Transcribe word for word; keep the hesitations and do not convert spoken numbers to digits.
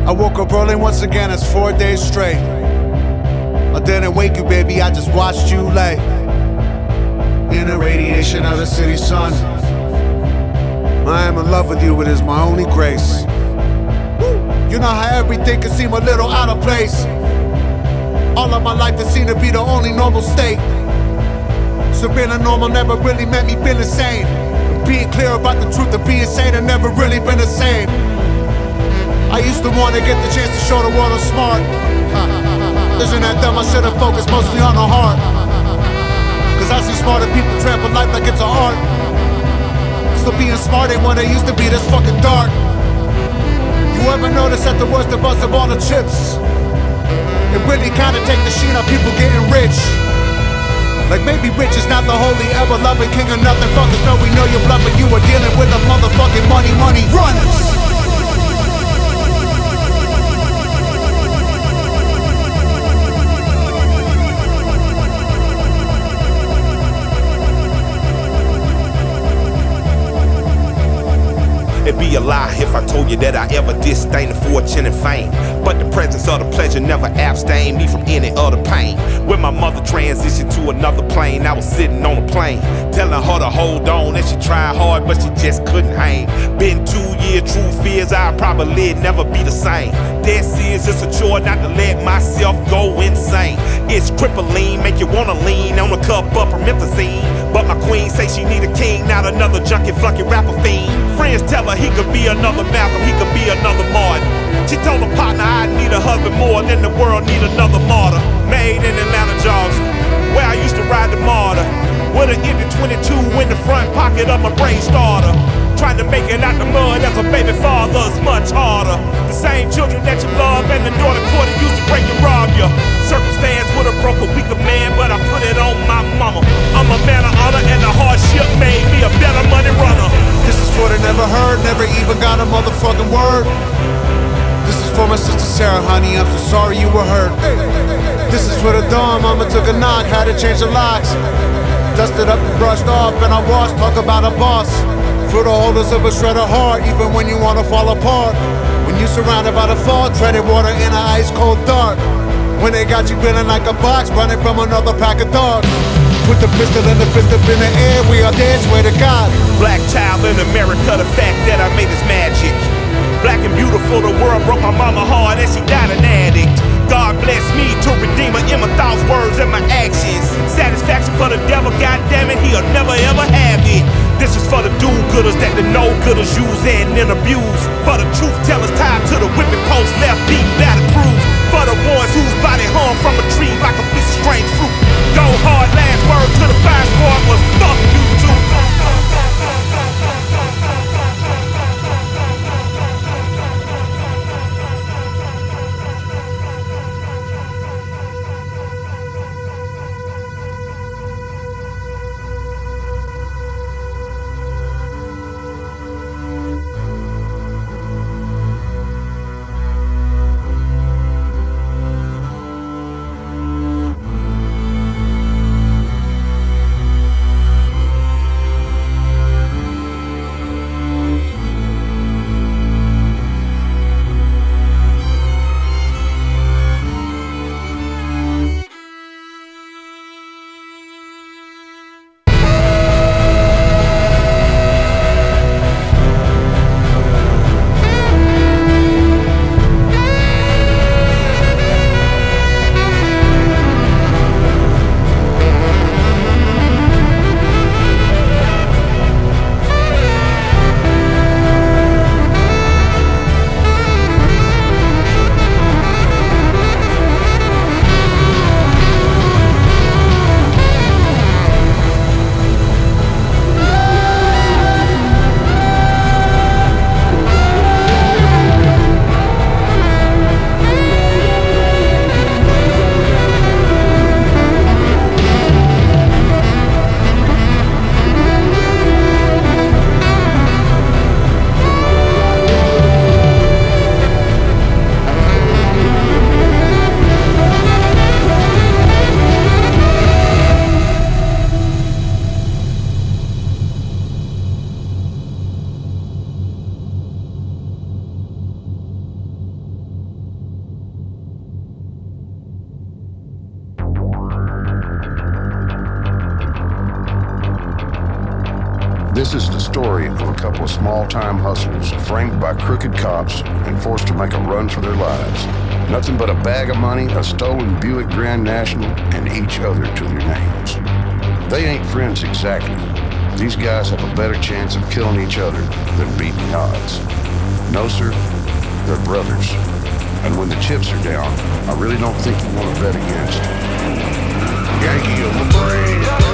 I woke up early once again, it's four days straight. I didn't wake you, baby, I just watched you lay in the radiation of the city sun. I am in love with you, it is my only grace. You know how everything can seem a little out of place. All of my life it seemed to be the only normal state. So being a normal never really meant me being insane. Being clear about the truth of being sane, I've never really been the same. I used to want to get the chance to show the world I'm smart. Isn't that dumb? I should've focused mostly on the heart. Cause I see smarter people trample life like it's an art. So being smart ain't when it used to be this fucking dark. You ever notice that the worst of us of all the chips? It really kinda take the sheen on people getting rich. Like maybe rich is not the holy ever-loving king of nothing. Fuckers know we know your blood, but you are dealing with a motherfucking money, money runners. It'd be a lie if I told you that I ever disdain the fortune and fame. But the presence of the pleasure never abstained me from any other pain. When my mother transitioned to another plane, I was sitting on a plane, telling her to hold on, and she tried hard, but she just couldn't hang. Been two years, true fears, I'll probably never be the same. Dead serious, it's a chore not to let myself go insane. It's crippling, make you wanna lean on a cup of promethazine. But my queen say she need a king, not another junkie, flunky rapper fiend. Friends tell her he could be another Malcolm, he could be another Martin. She told her partner I need a husband more than the world need another martyr. Made in Atlanta, Georgia, where I used to ride the martyr. With an empty twenty-two in the front pocket of my brain starter. Trying to make it out the mud as a baby father is much harder. The same children that you love and the daughter quarter used to break and rob you. Circumstance would have broke a weaker man, but I put it on my mama. I'm a man of honor and the hardship made me a better money runner. This is for the never heard, never even got a motherfucking word. This is for my sister Sarah, honey, I'm so sorry you were hurt. This is for the dawn, mama took a knock, had to change the locks. Dusted up and brushed off, and I washed, talk about a boss. For the holders of a shredder heart, even when you wanna fall apart. When you surrounded by the fog, treaded water in an ice cold dark. When they got you feeling like a box, running from another pack of dogs. Put the pistol and the fist up in the air, we are dead, swear to God. Black child in America, the fact that I made is magic. Black and beautiful, the world broke my mama hard and she died an addict. God bless me to redeem her in my thoughts, words, and my actions. Satisfaction for the devil, goddammit, he'll never ever have it. This is for the do-gooders that the no-gooders use and then abuse. For the truth-tellers tied to the whipping post, left beat, battle bruised. For the ones whose body hung from a tree like a piece of strange fruit. Go hard, last word to the fire squad was fuck you too. story of a couple of small-time hustlers framed by crooked cops and forced to make a run for their lives. Nothing but a bag of money, a stolen Buick Grand National, and each other to their names. They ain't friends exactly. These guys have a better chance of killing each other than beating the odds. No, sir, they're brothers. And when the chips are down, I really don't think you want to bet against Yankee of the brain.